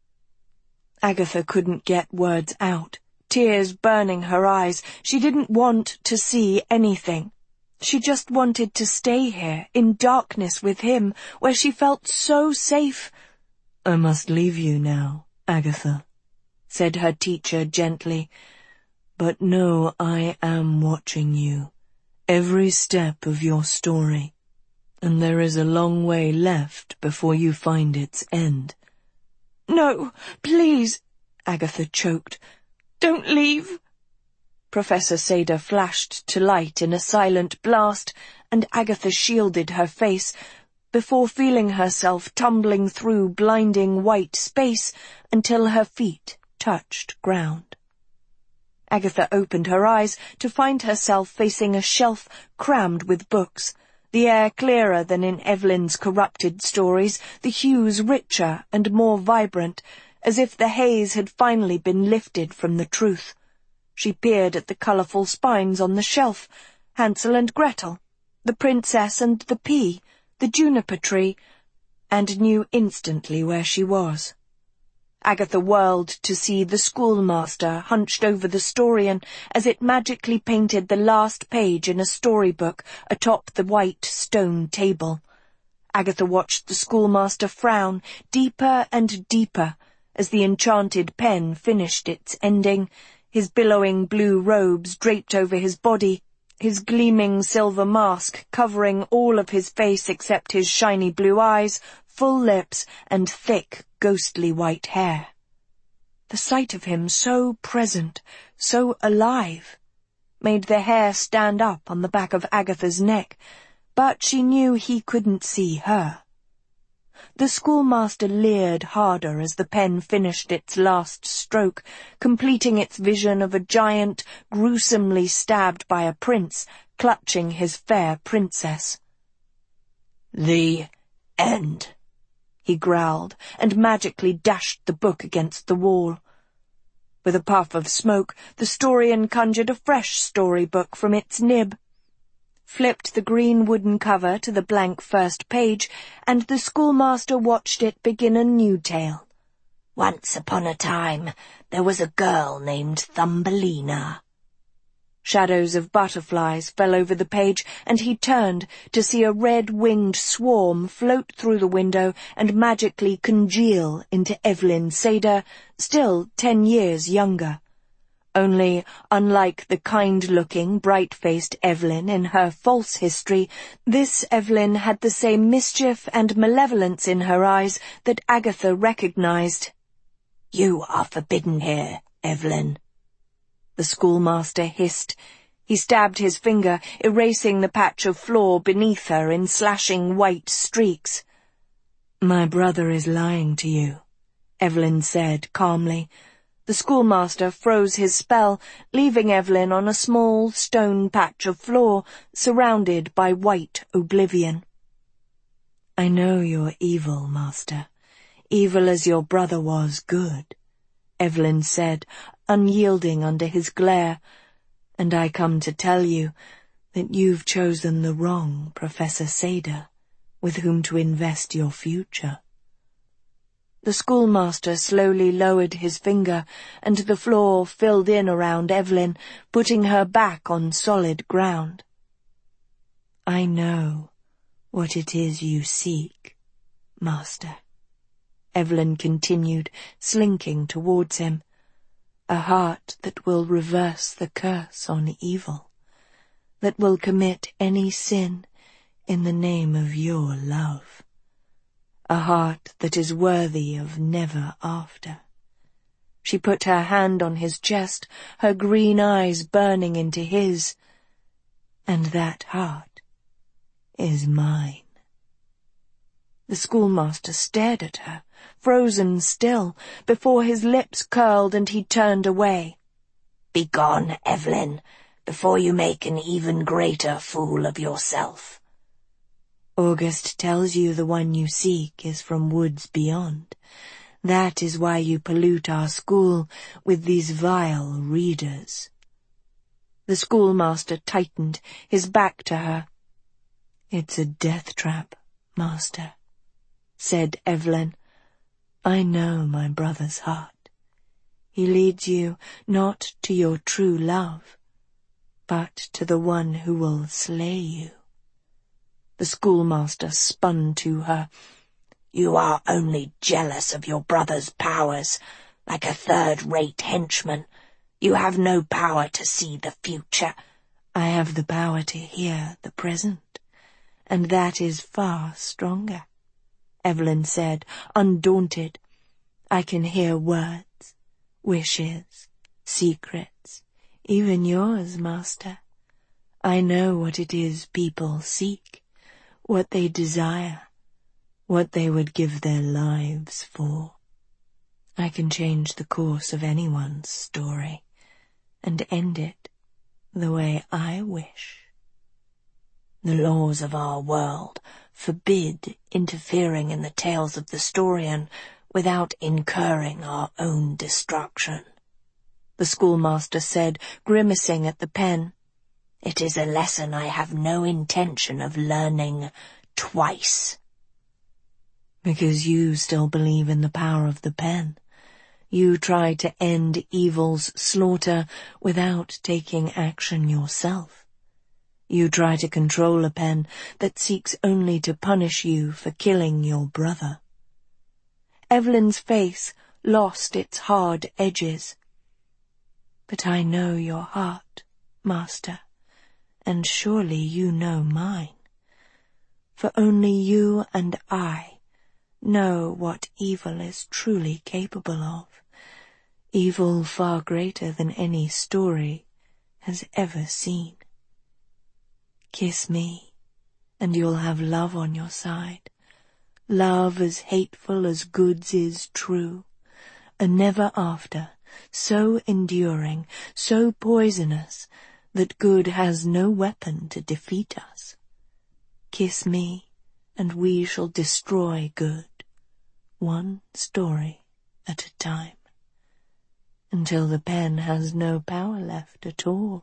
Agatha couldn't get words out, tears burning her eyes. She didn't want to see anything. She just wanted to stay here, in darkness with him, where she felt so safe. "I must leave you now, Agatha," said her teacher gently, "but know I am watching you, every step of your story, and there is a long way left before you find its end." "No, please," Agatha choked. "Don't leave." Professor Seda flashed to light in a silent blast, and Agatha shielded her face, before feeling herself tumbling through blinding white space until her feet touched ground. Agatha opened her eyes to find herself facing a shelf crammed with books, the air clearer than in Evelyn's corrupted stories, the hues richer and more vibrant, as if the haze had finally been lifted from the truth. She peered at the colourful spines on the shelf, Hansel and Gretel, the Princess and the Pea, the juniper tree, and knew instantly where she was. Agatha whirled to see the schoolmaster hunched over the Storian as it magically painted the last page in a storybook atop the white stone table. Agatha watched the schoolmaster frown deeper and deeper as the enchanted pen finished its ending, his billowing blue robes draped over his body, his gleaming silver mask covering all of his face except his shiny blue eyes, full lips, and thick, ghostly white hair. The sight of him so present, so alive, made the hair stand up on the back of Agatha's neck, but she knew he couldn't see her. The schoolmaster leered harder as the pen finished its last stroke, completing its vision of a giant gruesomely stabbed by a prince, clutching his fair princess. "The end," he growled, and magically dashed the book against the wall. With a puff of smoke, the Storian conjured a fresh storybook from its nib, flipped the green wooden cover to the blank first page, and the schoolmaster watched it begin a new tale. "Once upon a time, there was a girl named Thumbelina." Shadows of butterflies fell over the page, and he turned to see a red-winged swarm float through the window and magically congeal into Evelyn Seda, still 10 years younger. Only, unlike the kind-looking, bright-faced Evelyn in her false history, this Evelyn had the same mischief and malevolence in her eyes that Agatha recognized. "You are forbidden here, Evelyn," the schoolmaster hissed. He stabbed his finger, erasing the patch of floor beneath her in slashing white streaks. "My brother is lying to you," Evelyn said calmly. The schoolmaster froze his spell, leaving Evelyn on a small stone patch of floor, surrounded by white oblivion. "I know you're evil, master, evil as your brother was good," Evelyn said, unyielding under his glare, "and I come to tell you that you've chosen the wrong Professor Seda, with whom to invest your future." The schoolmaster slowly lowered his finger, and the floor filled in around Evelyn, putting her back on solid ground. "I know what it is you seek, master," Evelyn continued, slinking towards him. "A heart that will reverse the curse on evil, that will commit any sin in the name of your love. A heart that is worthy of never after." She put her hand on his chest, her green eyes burning into his. "And that heart is mine." The schoolmaster stared at her, frozen still, before his lips curled and he turned away. "Begone, Evelyn, before you make an even greater fool of yourself." "August tells you the one you seek is from woods beyond. That is why you pollute our school with these vile readers." The schoolmaster tightened, his back to her. "It's a death trap, master," said Evelyn. "I know my brother's heart. He leads you not to your true love, but to the one who will slay you." The schoolmaster spun to her. You are only jealous of your brother's powers, like a third-rate henchman. You have no power to see the future. I have the power to hear the present, and that is far stronger, Evelyn said, undaunted. I can hear words, wishes, secrets, even yours, Master. I know what it is people seek, what they desire, what they would give their lives for. I can change the course of anyone's story, and end it the way I wish. The laws of our world forbid interfering in the tales of the Storian without incurring our own destruction, the schoolmaster said, grimacing at the pen. It is a lesson I have no intention of learning twice. Because you still believe in the power of the pen. You try to end evil's slaughter without taking action yourself. You try to control a pen that seeks only to punish you for killing your brother. Evelyn's face lost its hard edges. But I know your heart, Master, and surely you know mine. For only you and I know what evil is truly capable of, evil far greater than any story has ever seen. Kiss me, and you'll have love on your side, love as hateful as good's is true, a never after, so enduring, so poisonous, that good has no weapon to defeat us. Kiss me, and we shall destroy good, one story at a time, until the pen has no power left at all.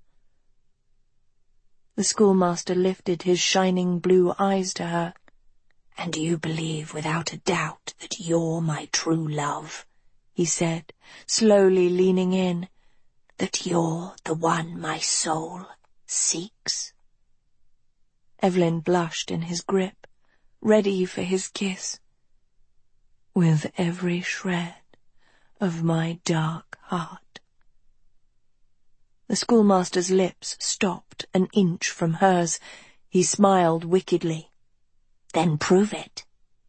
The schoolmaster lifted his shining blue eyes to her. And you believe without a doubt that you're my true love, he said, slowly leaning in. That you're the one my soul seeks? Evelyn blushed in his grip, ready for his kiss. With every shred of my dark heart. The schoolmaster's lips stopped an inch from hers. He smiled wickedly. Then prove it.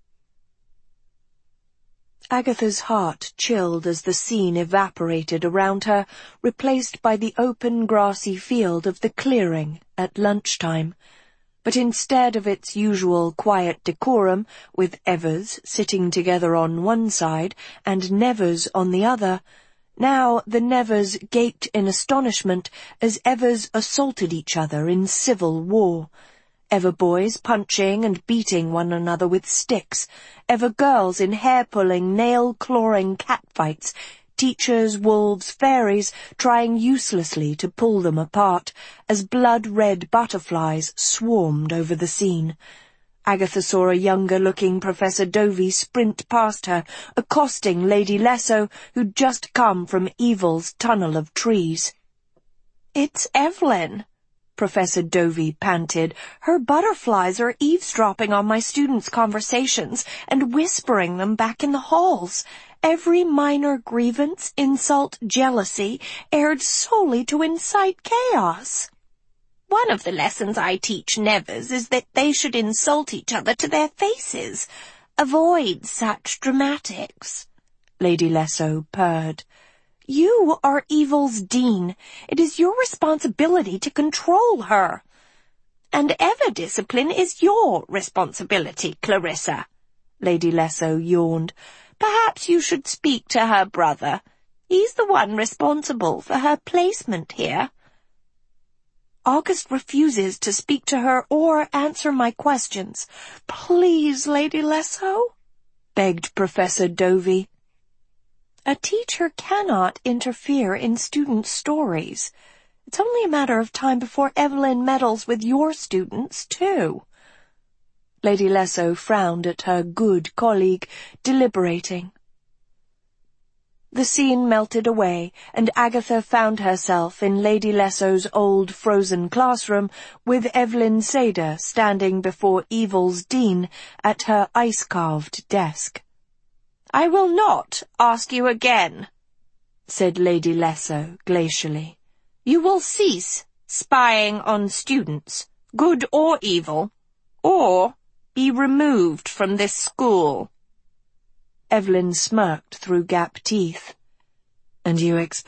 Agatha's heart chilled as the scene evaporated around her, replaced by the open grassy field of the clearing at lunchtime. But instead of its usual quiet decorum, with Evers sitting together on one side and Nevers on the other, now the Nevers gaped in astonishment as Evers assaulted each other in civil war. Ever boys punching and beating one another with sticks, ever girls in hair-pulling, nail-clawing catfights, teachers, wolves, fairies trying uselessly to pull them apart, as blood-red butterflies swarmed over the scene. Agatha saw a younger-looking Professor Dovey sprint past her, accosting Lady Lesso, who'd just come from Evil's tunnel of trees. "It's Evelyn," Professor Dovey panted. "Her butterflies are eavesdropping on my students' conversations and whispering them back in the halls. Every minor grievance, insult, jealousy, aired solely to incite chaos." "One of the lessons I teach Nevers is that they should insult each other to their faces. Avoid such dramatics," Lady Lesso purred. "You are Evil's dean. It is your responsibility to control her." "And ever discipline is your responsibility, Clarissa," Lady Lesso yawned. "Perhaps you should speak to her brother. He's the one responsible for her placement here." "August refuses to speak to her or answer my questions. Please, Lady Lesso," begged Professor Dovey. "A teacher cannot interfere in student stories. It's only a matter of time before Evelyn meddles with your students, too." Lady Lesso frowned at her good colleague, deliberating. The scene melted away, and Agatha found herself in Lady Lesso's old frozen classroom with Evelyn Sader standing before Evil's Dean at her ice-carved desk. "I will not ask you again," said Lady Lesso glacially. "You will cease spying on students, good or evil, or be removed from this school." Evelyn smirked through gap teeth. "And you expect